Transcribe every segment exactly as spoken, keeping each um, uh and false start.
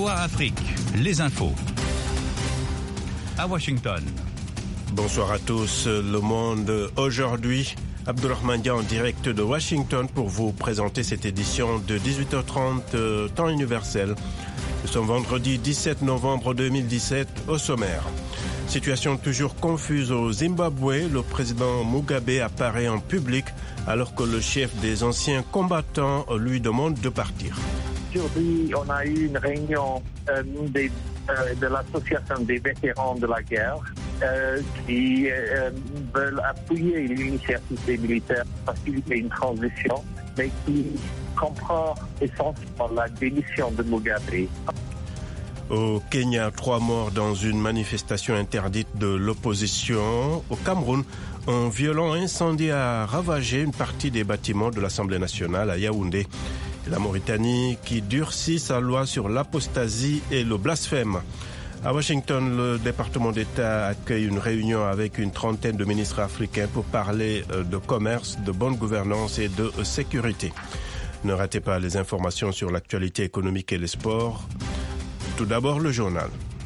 Bonsoir Afrique, les infos. À Washington. Bonsoir à tous. Le Monde aujourd'hui. Abdourahmane Dia en direct de Washington pour vous présenter cette édition de dix-huit heures trente, euh, temps universel. Nous sommes vendredi dix-sept novembre deux mille dix-sept, au sommaire. Situation toujours confuse au Zimbabwe. Le président Mugabe apparaît en public alors que le chef des anciens combattants lui demande de partir. Aujourd'hui, on a eu une réunion euh, des, euh, de l'association des vétérans de la guerre euh, qui euh, veulent appuyer l'initiative des militaires pour faciliter une transition, mais qui comprend essentiellement la démission de Mugabe. Au Kenya, trois morts dans une manifestation interdite de l'opposition. Au Cameroun, un violent incendie a ravagé une partie des bâtiments de l'Assemblée nationale à Yaoundé. La Mauritanie qui durcit sa loi sur l'apostasie et le blasphème. À Washington, le département d'État accueille une réunion avec une trentaine de ministres africains pour parler de commerce, de bonne gouvernance et de sécurité. Ne ratez pas les informations sur l'actualité économique et les sports. Tout d'abord, le journal.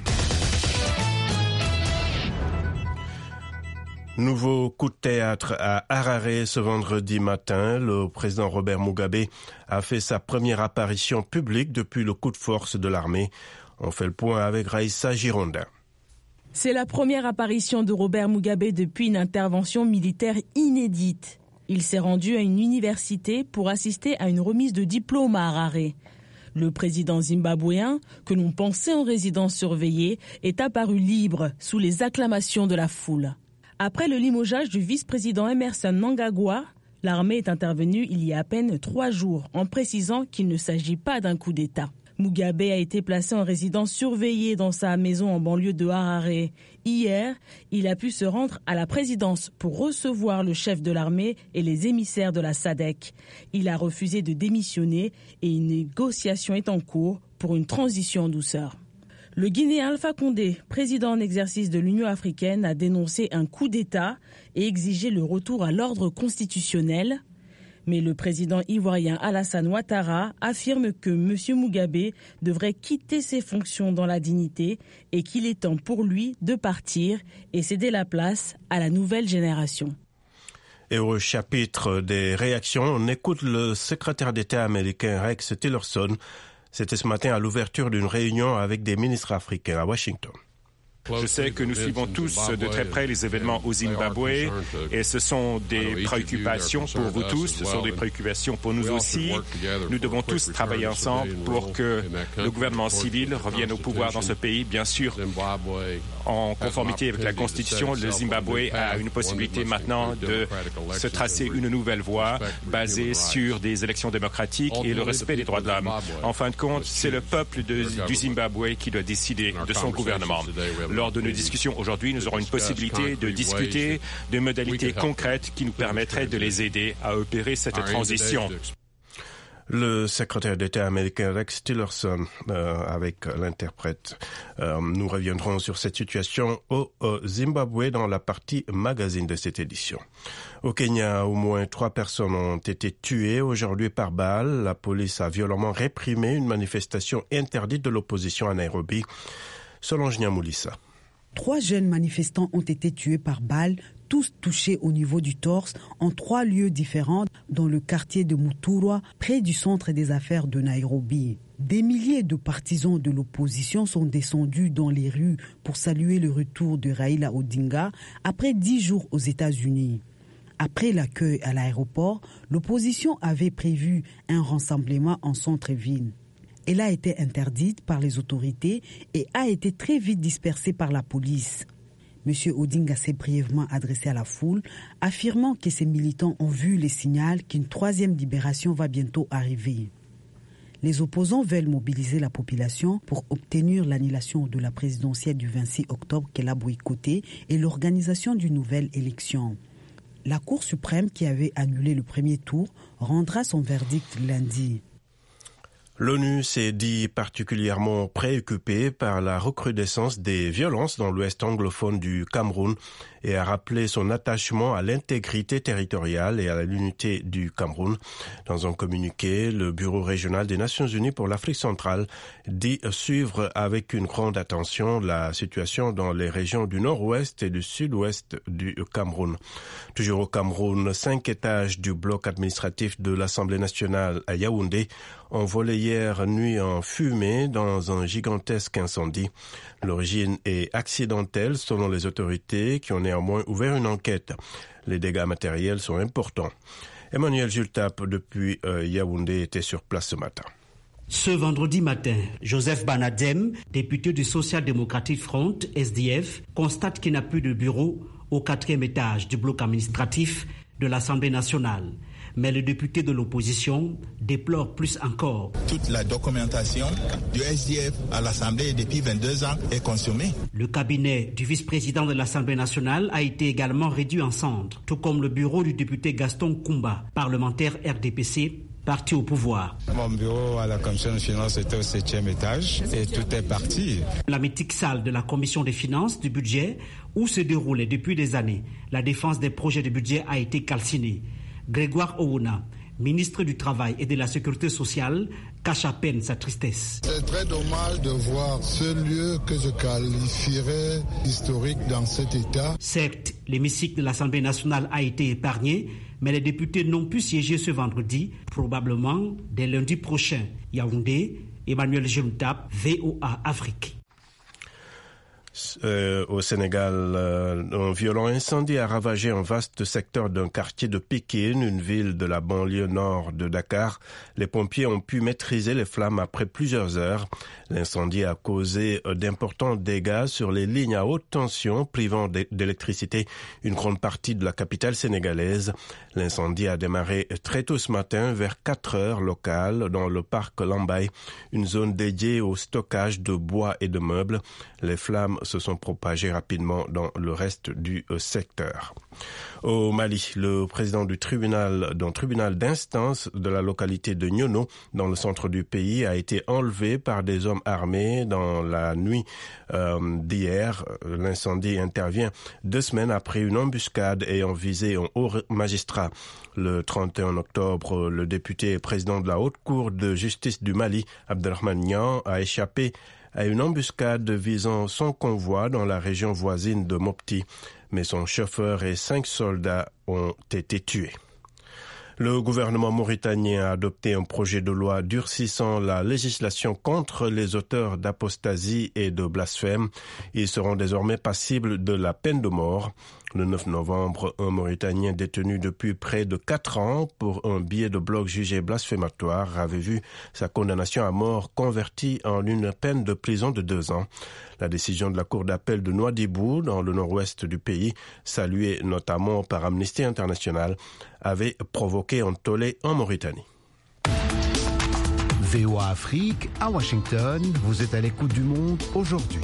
Nouveau coup de théâtre à Harare ce vendredi matin. Le président Robert Mugabe a fait sa première apparition publique depuis le coup de force de l'armée. On fait le point avec Raïssa Gironda. C'est la première apparition de Robert Mugabe depuis une intervention militaire inédite. Il s'est rendu à une université pour assister à une remise de diplôme à Harare. Le président zimbabwéen, que l'on pensait en résidence surveillée, est apparu libre sous les acclamations de la foule. Après le limogeage du vice-président Emmerson Mnangagwa, l'armée est intervenue il y a à peine trois jours en précisant qu'il ne s'agit pas d'un coup d'État. Mugabe a été placé en résidence surveillée dans sa maison en banlieue de Harare. Hier, il a pu se rendre à la présidence pour recevoir le chef de l'armée et les émissaires de la S A D C. Il a refusé de démissionner et une négociation est en cours pour une transition en douceur. Le Guinéen Alpha Condé, président en exercice de l'Union africaine, a dénoncé un coup d'État et exigé le retour à l'ordre constitutionnel. Mais le président ivoirien Alassane Ouattara affirme que M. Mugabe devrait quitter ses fonctions dans la dignité et qu'il est temps pour lui de partir et céder la place à la nouvelle génération. Et au chapitre des réactions, on écoute le secrétaire d'État américain Rex Tillerson. C'était ce matin à l'ouverture d'une réunion avec des ministres africains à Washington. Je sais que nous suivons tous de très près les événements au Zimbabwe et ce sont des préoccupations pour vous tous, ce sont des préoccupations pour nous aussi. Nous devons tous travailler ensemble pour que le gouvernement civil revienne au pouvoir dans ce pays. Bien sûr, en conformité avec la Constitution, le Zimbabwe a une possibilité maintenant de se tracer une nouvelle voie basée sur des élections démocratiques et le respect des droits de l'homme. En fin de compte, c'est le peuple de, du Zimbabwe qui doit décider de son gouvernement. Lors de nos discussions aujourd'hui, nous aurons une possibilité de discuter de modalités concrètes qui nous permettraient de les aider à opérer cette transition. Le secrétaire d'État américain Rex Tillerson euh, avec l'interprète. Euh, nous reviendrons sur cette situation au, au Zimbabwe dans la partie magazine de cette édition. Au Kenya, au moins trois personnes ont été tuées aujourd'hui par balle. La police a violemment réprimé une manifestation interdite de l'opposition à Nairobi. Solange Nyamoulissa. Trois jeunes manifestants ont été tués par balle, tous touchés au niveau du torse, en trois lieux différents dans le quartier de Muturwa, près du centre des affaires de Nairobi. Des milliers de partisans de l'opposition sont descendus dans les rues pour saluer le retour de Raila Odinga après dix jours aux États-Unis. Après l'accueil à l'aéroport, l'opposition avait prévu un rassemblement en centre-ville. Elle a été interdite par les autorités et a été très vite dispersée par la police. M. Odinga s'est brièvement adressé à la foule, affirmant que ses militants ont vu les signaux qu'une troisième libération va bientôt arriver. Les opposants veulent mobiliser la population pour obtenir l'annulation de la présidentielle du vingt-six octobre qu'elle a boycottée et l'organisation d'une nouvelle élection. La Cour suprême, qui avait annulé le premier tour, rendra son verdict lundi. L'ONU s'est dit particulièrement préoccupée par la recrudescence des violences dans l'ouest anglophone du Cameroun et a rappelé son attachement à l'intégrité territoriale et à l'unité du Cameroun. Dans un communiqué, le Bureau régional des Nations Unies pour l'Afrique centrale dit suivre avec une grande attention la situation dans les régions du nord-ouest et du sud-ouest du Cameroun. Toujours au Cameroun, cinq étages du bloc administratif de l'Assemblée nationale à Yaoundé ont volé hier nuit en fumée dans un gigantesque incendie. L'origine est accidentelle selon les autorités qui ont néanmoins ouvert une enquête. Les dégâts matériels sont importants. Emmanuel Jultap depuis euh, Yaoundé était sur place ce matin. Ce vendredi matin, Joseph Banadem, député du Social Democratic Front, S D F, constate qu'il n'y a plus de bureau au quatrième étage du bloc administratif de l'Assemblée nationale. Mais le député de l'opposition déplore plus encore. Toute la documentation du S D F à l'Assemblée depuis vingt-deux ans est consommée. Le cabinet du vice-président de l'Assemblée nationale a été également réduit en cendres, tout comme le bureau du député Gaston Koumba, parlementaire R D P C, parti au pouvoir. Mon bureau à la commission des finances était au septième étage et tout est parti. La mythique salle de la commission des finances du budget, où se déroulait depuis des années la défense des projets de budget, a été calcinée. Grégoire Ouna, ministre du Travail et de la Sécurité sociale, cache à peine sa tristesse. C'est très dommage de voir ce lieu que je qualifierais historique dans cet état. Certes, l'hémicycle de l'Assemblée nationale a été épargné, mais les députés n'ont pu siéger ce vendredi, probablement dès lundi prochain. Yaoundé, Emmanuel Jelutap, V O A Afrique. Euh, au Sénégal, euh, un violent incendie a ravagé un vaste secteur d'un quartier de Pikine, une ville de la banlieue nord de Dakar. Les pompiers ont pu maîtriser les flammes après plusieurs heures. L'incendie a causé d'importants dégâts sur les lignes à haute tension, privant d'électricité une grande partie de la capitale sénégalaise. L'incendie a démarré très tôt ce matin, vers quatre heures locales, dans le parc Lambaye, une zone dédiée au stockage de bois et de meubles. Les flammes se sont propagées rapidement dans le reste du secteur. Au Mali, le président du tribunal, d'un tribunal d'instance de la localité de Nyono, dans le centre du pays, a été enlevé par des hommes armés dans la nuit euh, d'hier. L'incendie intervient deux semaines après une embuscade ayant visé un haut magistrat. Le trente et un octobre, le député et président de la Haute Cour de justice du Mali, Abdelrahman Niang, a échappé à une embuscade visant son convoi dans la région voisine de Mopti, mais son chauffeur et cinq soldats ont été tués. Le gouvernement mauritanien a adopté un projet de loi durcissant la législation contre les auteurs d'apostasie et de blasphème. Ils seront désormais passibles de la peine de mort. Le neuf novembre, un Mauritanien détenu depuis près de quatre ans pour un billet de blog jugé blasphématoire avait vu sa condamnation à mort convertie en une peine de prison de deux ans. La décision de la Cour d'appel de Nouadhibou, dans le nord-ouest du pays, saluée notamment par Amnesty International, avait provoqué un tollé en Mauritanie. V O A Afrique, à Washington, vous êtes à l'écoute du monde aujourd'hui.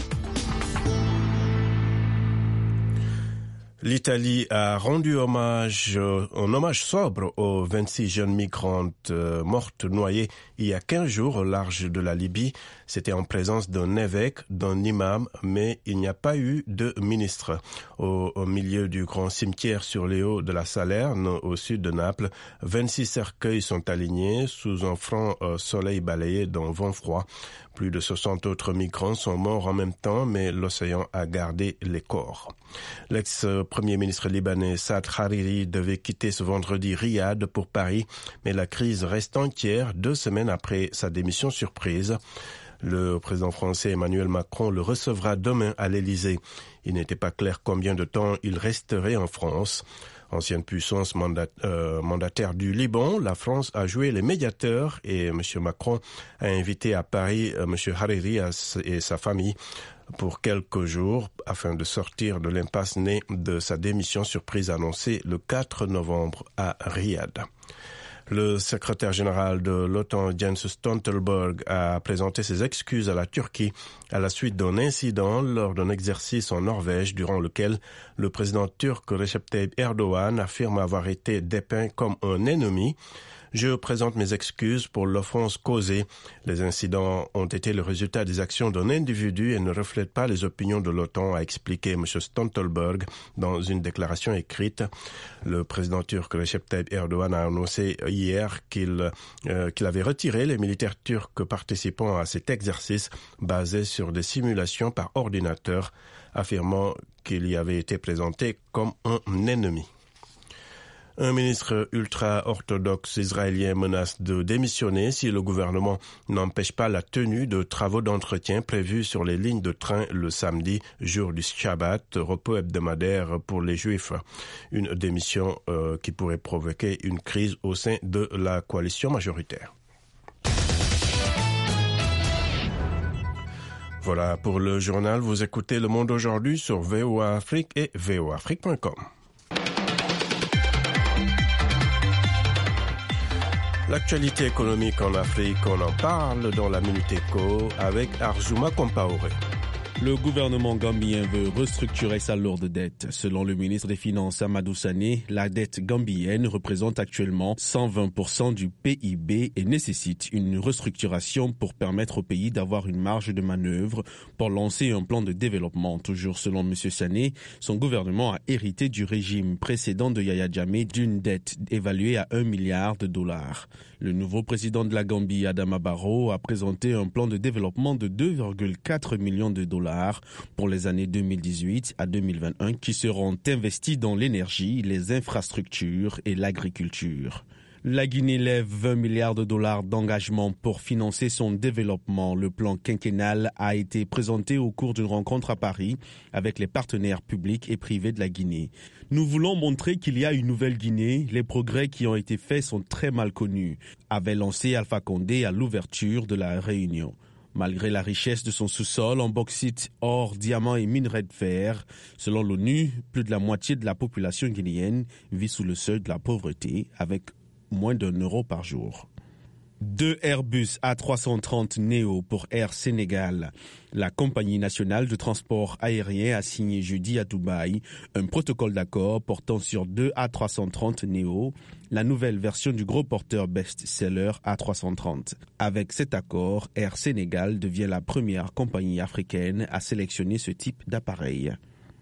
L'Italie a rendu hommage, euh, un hommage sobre aux vingt-six jeunes migrantes euh, mortes noyées il y a quinze jours au large de la Libye. C'était en présence d'un évêque, d'un imam, mais il n'y a pas eu de ministre. Au, au milieu du grand cimetière sur les hauts de la Salerne, au sud de Naples, vingt-six cercueils sont alignés sous un franc euh, soleil balayé d'un vent froid. Plus de soixante autres migrants sont morts en même temps, mais l'océan a gardé les corps. L'ex-premier ministre libanais Saad Hariri devait quitter ce vendredi Riyad pour Paris, mais la crise reste entière deux semaines après sa démission surprise. Le président français Emmanuel Macron le recevra demain à l'Élysée. Il n'était pas clair combien de temps il resterait en France. Ancienne puissance mandat, euh, mandataire du Liban, la France a joué les médiateurs et M. Macron a invité à Paris euh, M. Hariri et sa famille pour quelques jours afin de sortir de l'impasse née de sa démission surprise annoncée le quatre novembre à Riyad. Le secrétaire général de l'OTAN, Jens Stoltenberg, a présenté ses excuses à la Turquie à la suite d'un incident lors d'un exercice en Norvège durant lequel le président turc Recep Tayyip Erdogan affirme avoir été dépeint comme un ennemi. Je présente mes excuses pour l'offense causée. Les incidents ont été le résultat des actions d'un individu et ne reflètent pas les opinions de l'OTAN, a expliqué M. Stoltenberg dans une déclaration écrite. Le président turc Recep Tayyip Erdogan a annoncé hier qu'il, euh, qu'il avait retiré les militaires turcs participant à cet exercice basé sur des simulations par ordinateur, affirmant qu'il y avait été présenté comme un ennemi. Un ministre ultra-orthodoxe israélien menace de démissionner si le gouvernement n'empêche pas la tenue de travaux d'entretien prévus sur les lignes de train le samedi, jour du Shabbat, repos hebdomadaire pour les Juifs. Une démission euh, qui pourrait provoquer une crise au sein de la coalition majoritaire. Voilà pour le journal. Vous écoutez Le Monde aujourd'hui sur V O A Afrique et v o afrique point com. L'actualité économique en Afrique, on en parle dans la Minute Éco avec Arjuma Compaoré. Le gouvernement gambien veut restructurer sa lourde dette. Selon le ministre des Finances Amadou Sané, la dette gambienne représente actuellement cent vingt pour cent du P I B et nécessite une restructuration pour permettre au pays d'avoir une marge de manœuvre pour lancer un plan de développement. Toujours selon M. Sané, son gouvernement a hérité du régime précédent de Yaya Jammeh d'une dette évaluée à un milliard de dollars. Le nouveau président de la Gambie, Adama Barrow, a présenté un plan de développement de deux virgule quatre millions de dollars pour les années deux mille dix-huit à deux mille vingt-et-un qui seront investis dans l'énergie, les infrastructures et l'agriculture. La Guinée lève vingt milliards de dollars d'engagement pour financer son développement. Le plan quinquennal a été présenté au cours d'une rencontre à Paris avec les partenaires publics et privés de la Guinée. Nous voulons montrer qu'il y a une nouvelle Guinée. Les progrès qui ont été faits sont très mal connus, avait lancé Alpha Condé à l'ouverture de la réunion. Malgré la richesse de son sous-sol en bauxite, or, diamants et minerais de fer, selon l'ONU, plus de la moitié de la population guinéenne vit sous le seuil de la pauvreté avec moins d'un euro par jour. Deux Airbus A trois cent trente Neo pour Air Sénégal. La compagnie nationale de transport aérien a signé jeudi à Dubaï un protocole d'accord portant sur deux A trois cent trente Neo, la nouvelle version du gros porteur best-seller A trois cent trente. Avec cet accord, Air Sénégal devient la première compagnie africaine à sélectionner ce type d'appareil.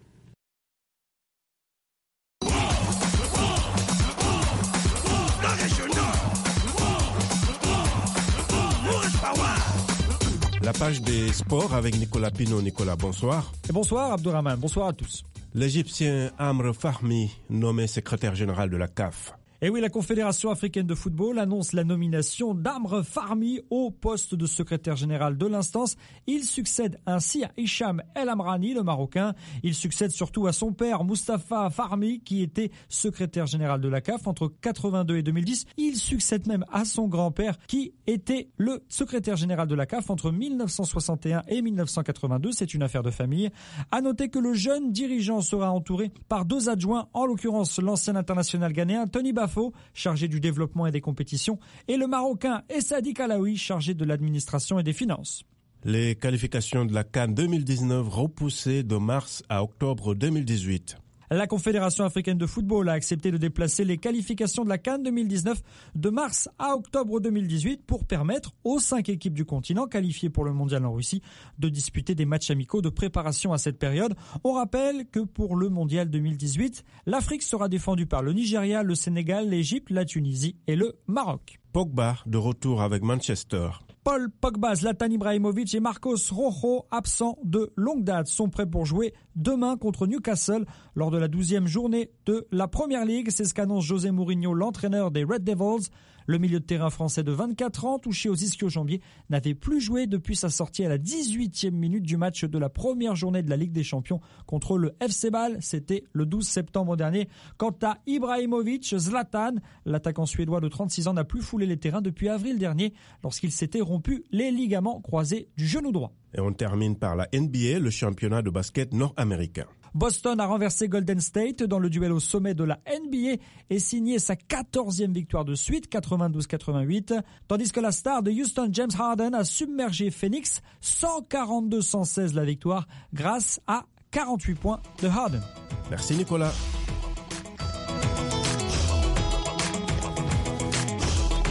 La page des sports avec Nicolas Pinault. Nicolas, bonsoir. Et bonsoir Abdourahmane, bonsoir à tous. L'Égyptien Amr Fahmy, nommé secrétaire général de la C A F. Et oui, la Confédération africaine de football annonce la nomination d'Amr Fahmy au poste de secrétaire général de l'instance. Il succède ainsi à Hicham El Amrani, le Marocain. Il succède surtout à son père, Moustapha Fahmy, qui était secrétaire général de la C A F entre quatre-vingt-deux et deux mille dix. Il succède même à son grand-père, qui était le secrétaire général de la C A F entre mille neuf cent soixante et un et mille neuf cent quatre-vingt-deux. C'est une affaire de famille. À noter que le jeune dirigeant sera entouré par deux adjoints, en l'occurrence l'ancien international ghanéen Tony Bafo, chargé du développement et des compétitions, et le Marocain Essadi Kalaoui, chargé de l'administration et des finances. Les qualifications de la CAN deux mille dix-neuf repoussées de mars à octobre deux mille dix-huit. La Confédération africaine de football a accepté de déplacer les qualifications de la CAN deux mille dix-neuf de mars à octobre deux mille dix-huit pour permettre aux cinq équipes du continent qualifiées pour le mondial en Russie de disputer des matchs amicaux de préparation à cette période. On rappelle que pour le mondial deux mille dix-huit, l'Afrique sera défendue par le Nigeria, le Sénégal, l'Égypte, la Tunisie et le Maroc. Pogba de retour avec Manchester. Paul Pogba, Zlatan Ibrahimovic et Marcos Rojo, absents de longue date, sont prêts pour jouer demain contre Newcastle lors de la douzième journée de la Premier League. C'est ce qu'annonce José Mourinho, l'entraîneur des Red Devils. Le milieu de terrain français de vingt-quatre ans, touché aux ischio-jambiers, n'avait plus joué depuis sa sortie à la dix-huitième minute du match de la première journée de la Ligue des Champions contre le F C Bâle. C'était le douze septembre dernier. Quant à Ibrahimovic, Zlatan, l'attaquant suédois de trente-six ans, n'a plus foulé les terrains depuis avril dernier lorsqu'il s'était rompu les ligaments croisés du genou droit. Et on termine par la N B A, le championnat de basket nord-américain. Boston a renversé Golden State dans le duel au sommet de la N B A et signé sa quatorzième victoire de suite, quatre-vingt-douze quatre-vingt-huit, tandis que la star de Houston, James Harden, a submergé Phoenix, cent quarante-deux à cent seize la victoire, grâce à quarante-huit points de Harden. Merci Nicolas.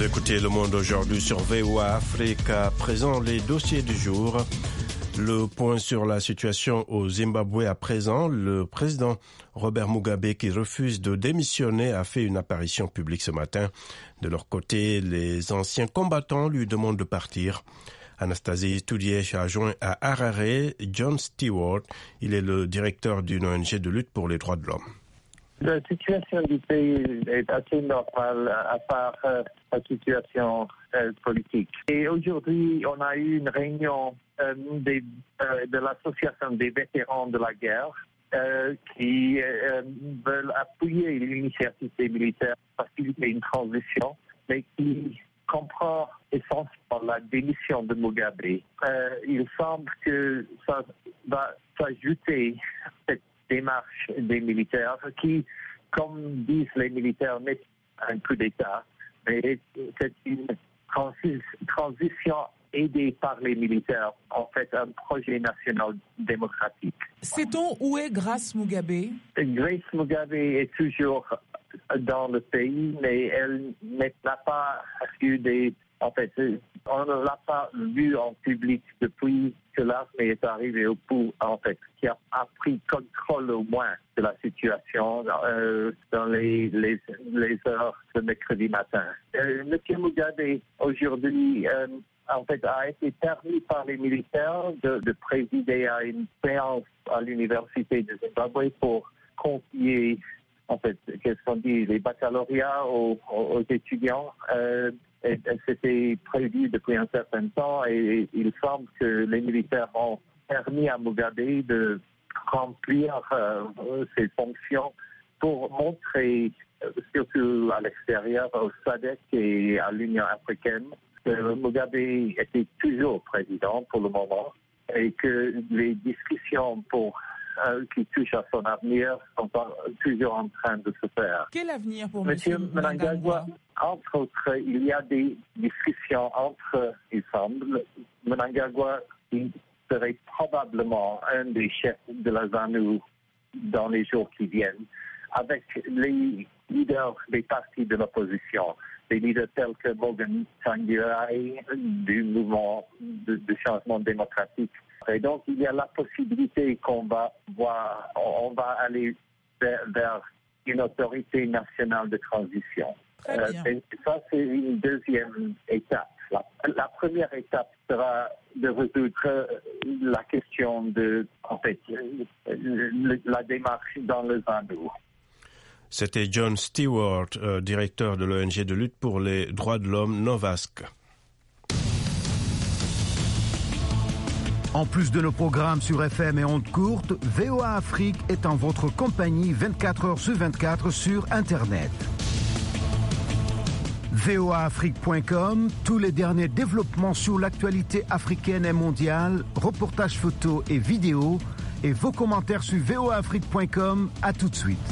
Vous écoutez Le Monde aujourd'hui sur V O A Afrique. À présent, les dossiers du jour. Le point sur la situation au Zimbabwe à présent. Le président Robert Mugabe, qui refuse de démissionner, a fait une apparition publique ce matin. De leur côté, les anciens combattants lui demandent de partir. Anastasie Toudièche a joint à Harare John Stewart. Il est le directeur d'une O N G de lutte pour les droits de l'homme. La situation du pays est assez normale, à part euh, la situation euh, politique. Et aujourd'hui, on a eu une réunion euh, des, euh, de l'association des vétérans de la guerre euh, qui euh, veulent appuyer l'initiative militaire pour faciliter une transition, mais qui comprend essentiellement la démission de Mugabe. Euh, il semble que ça va s'ajouter cette démarche des militaires qui, comme disent les militaires, n'est pas un coup d'État, mais c'est une transi- transition aidée par les militaires, en fait un projet national démocratique. Sait-on où est Grace Mugabe? Grace Mugabe est toujours dans le pays, mais elle n'a pas eu des... En fait, on ne l'a pas vu en public depuis que l'armée est arrivée au pouvoir, en fait, qui a, a pris contrôle au moins de la situation euh, dans les, les, les heures de mercredi matin. Euh, Monsieur Mugabe, aujourd'hui, euh, en fait, a été permis par les militaires de, de présider à une séance à l'université de Zimbabwe pour confier, en fait, qu'est-ce qu'on dit, les baccalauréats aux, aux étudiants. Euh, Et, et c'était prévu depuis un certain temps et il semble que les militaires ont permis à Mugabe de remplir euh, ses fonctions pour montrer, euh, surtout à l'extérieur, au S A D C et à l'Union africaine, que Mugabe était toujours président pour le moment et que les discussions pour Euh, qui touchent à son avenir sont toujours en train de se faire. Quel avenir pour Monsieur M. Mnangagwa? Entre autres, il y a des discussions entre, il semble, Mnangagwa qui serait probablement un des chefs de la ZANU dans les jours qui viennent, avec les leaders des partis de l'opposition, des leaders tels que Morgan Tsvangirai du mouvement de, de changement démocratique. Et donc, il y a la possibilité qu'on va voir, on va aller vers, vers une autorité nationale de transition. Euh, et ça, c'est une deuxième étape. La, la première étape sera de résoudre la question de, en fait, le, la démarche dans le ZANU. C'était John Stewart, euh, directeur de l'O N G de lutte pour les droits de l'homme Novask. En plus de nos programmes sur F M et ondes courtes, V O A Afrique est en votre compagnie vingt-quatre heures sur vingt-quatre sur Internet. V O A Afrique point com, tous les derniers développements sur l'actualité africaine et mondiale, reportages photos et vidéos, et vos commentaires sur V O A Afrique point com. À tout de suite.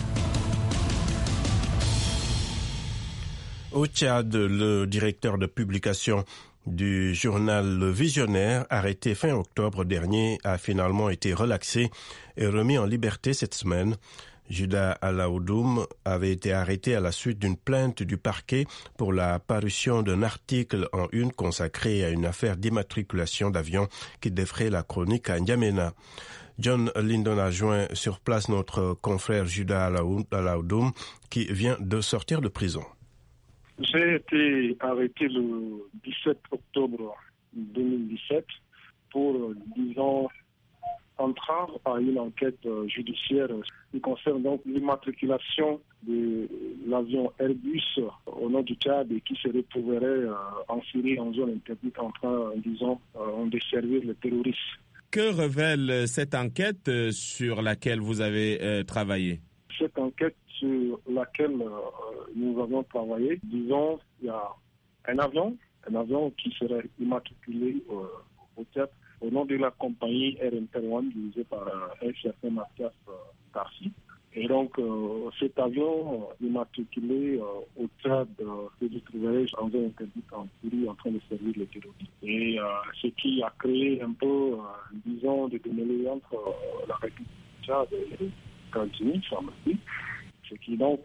Au Tchad, le directeur de publication du journal Le Visionnaire, arrêté fin octobre dernier, a finalement été relaxé et remis en liberté cette semaine. Juda Alaoudoum avait été arrêté à la suite d'une plainte du parquet pour la parution d'un article en une consacré à une affaire d'immatriculation d'avion qui défraie la chronique à N'Djamena. John Lyndon a joint sur place notre confrère Juda Alaoudoum qui vient de sortir de prison. J'ai été arrêté le dix-sept octobre deux mille dix-sept pour, disons, entrave à une enquête judiciaire qui concerne donc l'immatriculation de l'avion Airbus au nord du Tchad et qui se retrouverait en Syrie, en zone interdite, en train, disons, de desservir les terroristes. Que révèle cette enquête sur laquelle vous avez euh, travaillé? Cette enquête sur laquelle euh, nous avons travaillé, disons, il y a un avion, un avion qui serait immatriculé euh, au Tchad au nom de la compagnie Air Inter One dirigée par euh, un certain Mathias euh, Tarsi. Et donc, euh, cet avion euh, immatriculé euh, au Tchad euh, se trouverait en zone interdite en Syrie en train de servir les terroristes. Et euh, ce qui a créé un peu, euh, disons, des démêlés entre euh, la République du Tchad et les États-Unis, semble-t-il. Ce qui donc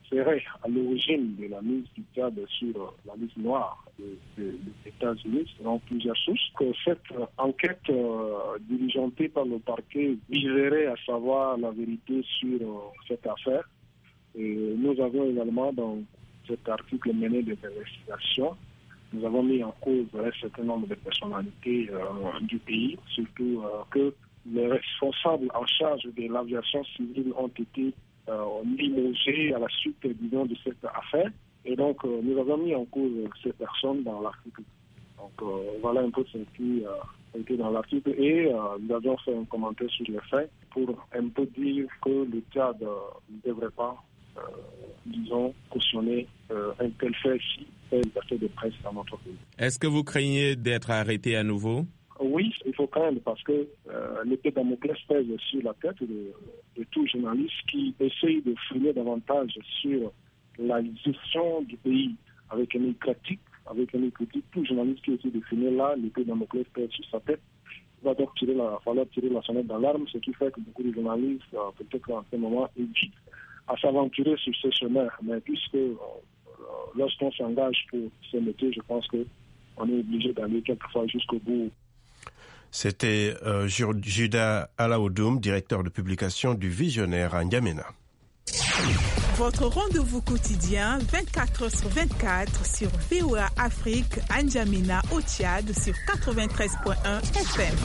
serait à l'origine de la mise du Tchad sur la liste noire des de, de États-Unis, selon plusieurs sources, que cette euh, enquête euh, diligentée par le parquet viserait à savoir la vérité sur euh, cette affaire. Et nous avons également dans cet article mené des investigations, nous avons mis en cause un certain nombre de personnalités euh, du pays, surtout euh, que les responsables en charge de l'aviation civile ont été euh, limogés à la suite, disons, de cette affaire. Et donc, euh, nous avons mis en cause ces personnes dans l'article. Donc, euh, voilà un peu ce qui euh, a été dans l'article. Et euh, nous avons fait un commentaire sur les faits pour un peu dire que le Tchad euh, ne devrait pas, euh, disons, cautionner euh, un tel fait si c'est une liberté de presse dans notre pays. Est-ce que vous craignez d'être arrêté à nouveau? Oui, il faut craindre parce que euh, l'épée Damoclès pèse sur la tête de, de tout journaliste qui essaye de fouiller davantage sur la gestion du pays avec un œil critique, avec un œil critique. Tout journaliste qui essaie de fouiller là, l'épée Damoclès pèse sur sa tête. Il va donc tirer la, falloir tirer la sonnette d'alarme, ce qui fait que beaucoup de journalistes, euh, peut-être en ce moment, hésitent à s'aventurer sur ce chemin. Mais puisque euh, lorsqu'on s'engage pour ce métier, je pense qu'on est obligé d'aller quelquefois jusqu'au bout. C'était euh, Juda Alaoudoum, directeur de publication du Visionnaire à N'Djamena. Votre rendez-vous quotidien vingt-quatre heures sur vingt-quatre sur V O A Afrique à N'Djamena au Tchad sur quatre-vingt-treize virgule un F M.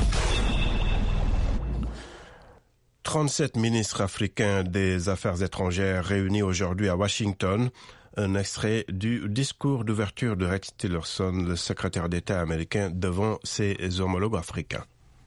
trente-sept ministres africains des Affaires étrangères réunis aujourd'hui à Washington. Un extrait du discours d'ouverture de Rex Tillerson, le secrétaire d'État américain, devant ses homologues africains.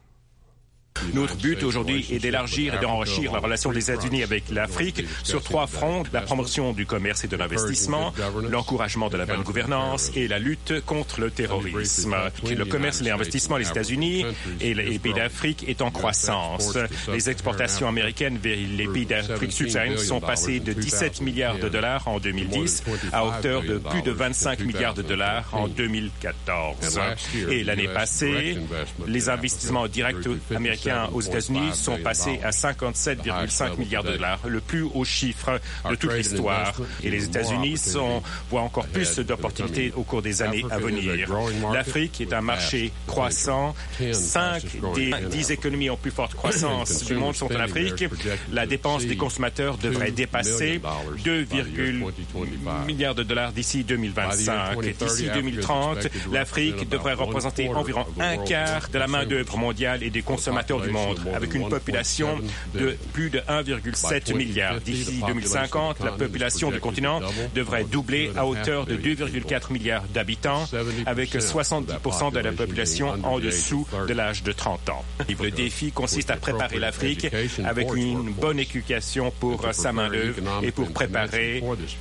Notre but aujourd'hui est d'élargir et d'enrichir la relation des États-Unis avec l'Afrique sur trois fronts: la promotion du commerce et de l'investissement, l'encouragement de la bonne gouvernance et la lutte contre le terrorisme. Le commerce et l'investissement des États-Unis et les pays d'Afrique est en croissance. Les exportations américaines vers les pays d'Afrique subsaharienne sont passées de dix-sept milliards de dollars en deux mille dix à hauteur de plus de vingt-cinq milliards de dollars en deux mille quatorze. Et l'année passée, les investissements directs américains aux États-Unis sont passés à cinquante-sept virgule cinq milliards de dollars, le plus haut chiffre de toute l'histoire. Et les États-Unis sont, voient encore plus d'opportunités au cours des années à venir. L'Afrique est un marché croissant. Cinq des dix économies en plus forte croissance du monde sont en Afrique. La dépense des consommateurs devrait dépasser deux virgule huit milliards de dollars d'ici deux mille vingt-cinq. Et d'ici deux mille trente, l'Afrique devrait représenter environ un quart de la main-d'œuvre mondiale et des consommateurs du monde, avec une population de plus de un virgule sept milliard. D'ici deux mille cinquante, la population du continent devrait doubler à hauteur de deux virgule quatre milliards d'habitants, avec soixante-dix pour cent de la population en dessous de l'âge de trente ans. Le défi consiste à préparer l'Afrique avec une bonne éducation pour sa main-d'œuvre et pour préparer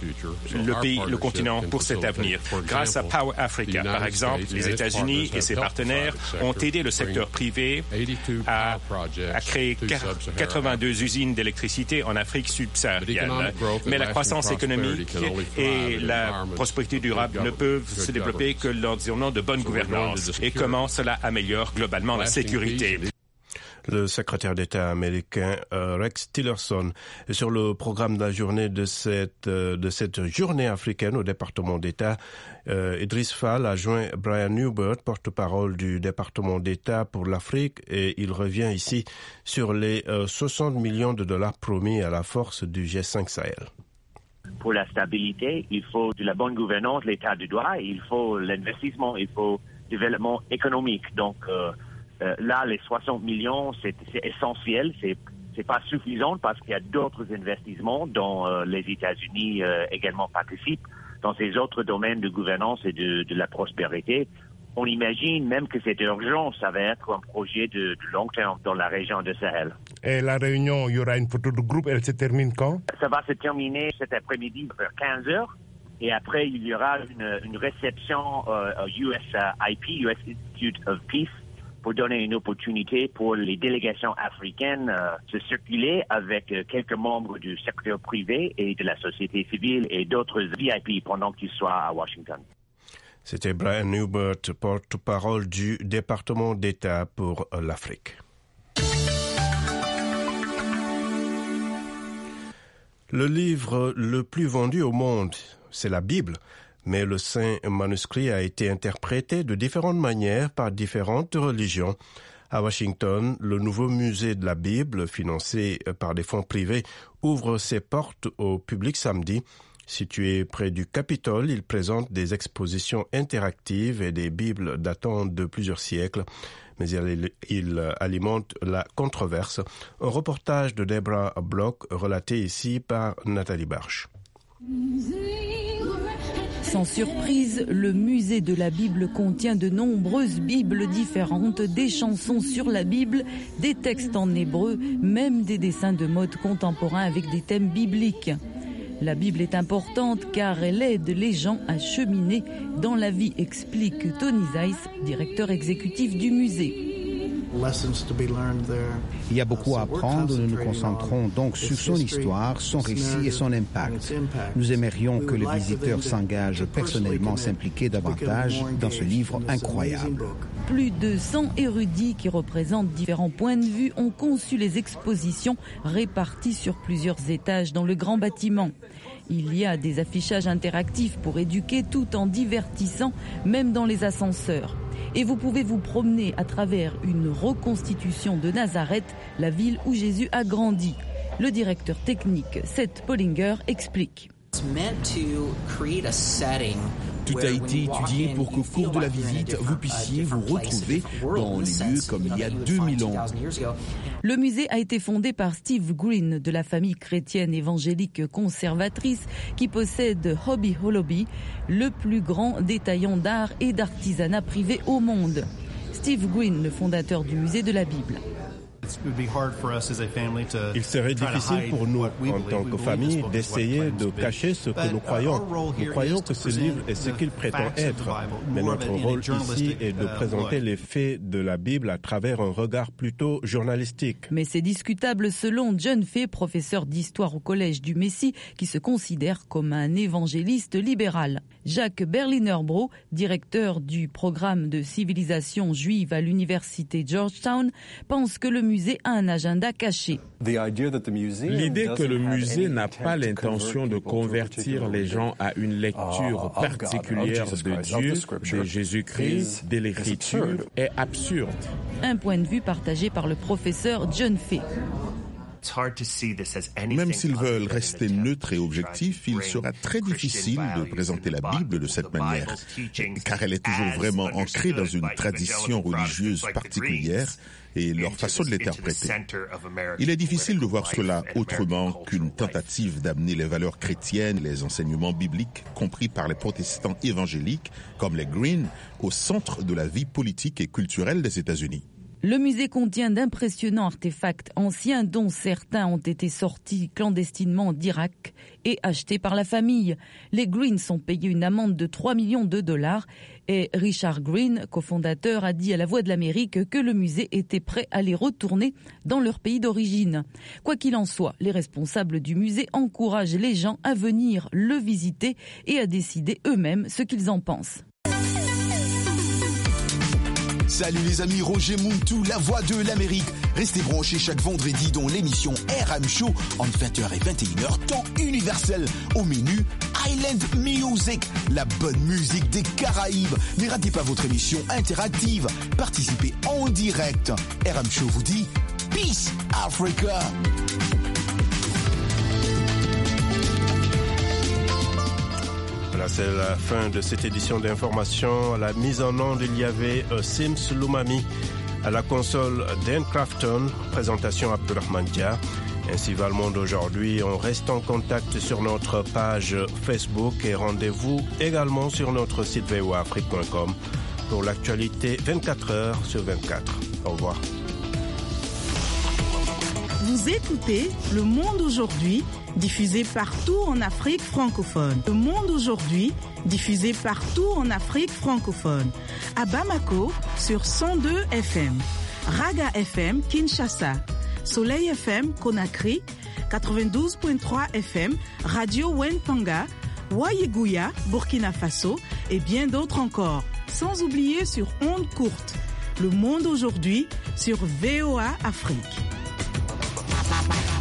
le pays, le continent pour cet avenir. Grâce à Power Africa, par exemple, les États-Unis et ses partenaires ont aidé le secteur privé à a créé quatre-vingt-deux usines d'électricité en Afrique subsaharienne. Mais la croissance économique et la prospérité durable ne peuvent se développer que dans l'environnement de bonne gouvernance. Et comment cela améliore globalement la sécurité? Le secrétaire d'État américain euh, Rex Tillerson. Et sur le programme de la journée de cette euh, de cette journée africaine au département d'État, euh, Idriss Fall a joint Brian Newbert, porte-parole du département d'État pour l'Afrique, et il revient ici sur les euh, soixante millions de dollars promis à la force du G cinq Sahel. Pour la stabilité, il faut de la bonne gouvernance, l'état de droit, il faut l'investissement, il faut le développement économique. Donc euh, Euh, là, les soixante millions, c'est, c'est essentiel. C'est, c'est pas suffisant parce qu'il y a d'autres investissements dont euh, les États-Unis euh, également participent dans ces autres domaines de gouvernance et de, de la prospérité. On imagine même que c'est urgent. Ça va être un projet de, de long terme dans la région de Sahel. Et la réunion, il y aura une photo de groupe. Elle se termine quand? Ça va se terminer cet après-midi vers quinze heures. Et après, il y aura une, une réception euh, U S I P, U S Institute of Peace, pour donner une opportunité pour les délégations africaines euh, se circuler avec euh, quelques membres du secteur privé et de la société civile et d'autres V I P pendant qu'ils soient à Washington. C'était Brian Newbert, porte-parole du département d'État pour l'Afrique. Le livre le plus vendu au monde, c'est la Bible, mais le saint manuscrit a été interprété de différentes manières par différentes religions. À Washington, le nouveau musée de la Bible, financé par des fonds privés, ouvre ses portes au public samedi. Situé près du Capitole, il présente des expositions interactives et des Bibles datant de plusieurs siècles. Mais il, il alimente la controverse. Un reportage de Deborah Block relaté ici par Nathalie Barche. Sans surprise, le musée de la Bible contient de nombreuses Bibles différentes, des chansons sur la Bible, des textes en hébreu, même des dessins de mode contemporains avec des thèmes bibliques. La Bible est importante car elle aide les gens à cheminer dans la vie, explique Tony Zeiss, directeur exécutif du musée. Il y a beaucoup à apprendre, nous nous concentrons donc sur son histoire, son récit et son impact. Nous aimerions que les visiteurs s'engagent personnellement à s'impliquer davantage dans ce livre incroyable. Plus de cent érudits qui représentent différents points de vue ont conçu les expositions réparties sur plusieurs étages dans le grand bâtiment. Il y a des affichages interactifs pour éduquer tout en divertissant, même dans les ascenseurs. Et vous pouvez vous promener à travers une reconstitution de Nazareth, la ville où Jésus a grandi. Le directeur technique, Seth Pollinger, explique. Tout a été étudié pour qu'au cours de la visite, vous puissiez vous retrouver dans les lieux comme il y a deux mille ans. Le musée a été fondé par Steve Green de la famille chrétienne évangélique conservatrice qui possède Hobby Lobby, le plus grand détaillant d'art et d'artisanat privé au monde. Steve Green, le fondateur du musée de la Bible. Il serait difficile pour nous, en tant que famille, d'essayer de cacher ce que nous croyons. Nous croyons que ce livre est ce qu'il prétend être, mais notre rôle ici est de présenter les faits de la Bible à travers un regard plutôt journalistique. Mais c'est discutable selon John Fay, professeur d'histoire au Collège du Messie, qui se considère comme un évangéliste libéral. Jacques Berliner-Bro, directeur du programme de civilisation juive à l'université Georgetown, pense que le musée a un agenda caché. L'idée que le musée n'a pas l'intention de convertir les gens à une lecture particulière de Dieu, de Jésus-Christ, de l'Écriture, est absurde. Un point de vue partagé par le professeur John Fay. Même s'ils veulent rester neutres et objectifs, il sera très difficile de présenter la Bible de cette manière, car elle est toujours vraiment ancrée dans une tradition religieuse particulière et leur façon de l'interpréter. Il est difficile de voir cela autrement qu'une tentative d'amener les valeurs chrétiennes, les enseignements bibliques, compris par les protestants évangéliques, comme les Green, au centre de la vie politique et culturelle des États-Unis. Le musée contient d'impressionnants artefacts anciens dont certains ont été sortis clandestinement d'Irak et achetés par la famille. Les Greens ont payé une amende de trois millions de dollars et Richard Green, cofondateur, a dit à La Voix de l'Amérique que le musée était prêt à les retourner dans leur pays d'origine. Quoi qu'il en soit, les responsables du musée encouragent les gens à venir le visiter et à décider eux-mêmes ce qu'ils en pensent. Salut les amis, Roger Muntu, la voix de l'Amérique. Restez branchés chaque vendredi dans l'émission R M Show entre vingt heures et vingt et une heures, temps universel. Au menu, Island Music, la bonne musique des Caraïbes. Ne ratez pas votre émission interactive. Participez en direct. R M Show vous dit Peace Africa. Voilà, c'est la fin de cette édition d'information. À la mise en onde, il y avait euh, Sims Lumami. À la console, Dan Crafton. Présentation Abdurrahman Dia. Ainsi va le monde aujourd'hui. On reste en contact sur notre page Facebook et rendez-vous également sur notre site v o a afrique point com pour l'actualité vingt-quatre heures sur vingt-quatre. Au revoir. Vous écoutez Le Monde aujourd'hui, diffusé partout en Afrique francophone. Le Monde aujourd'hui, diffusé partout en Afrique francophone. À Bamako, sur cent deux F M. Raga F M, Kinshasa. Soleil F M, Conakry. quatre-vingt-douze virgule trois F M. Radio Wenpanga. Wayeguya, Burkina Faso. Et bien d'autres encore. Sans oublier sur ondes courtes. Le Monde aujourd'hui, sur V O A Afrique. Bye.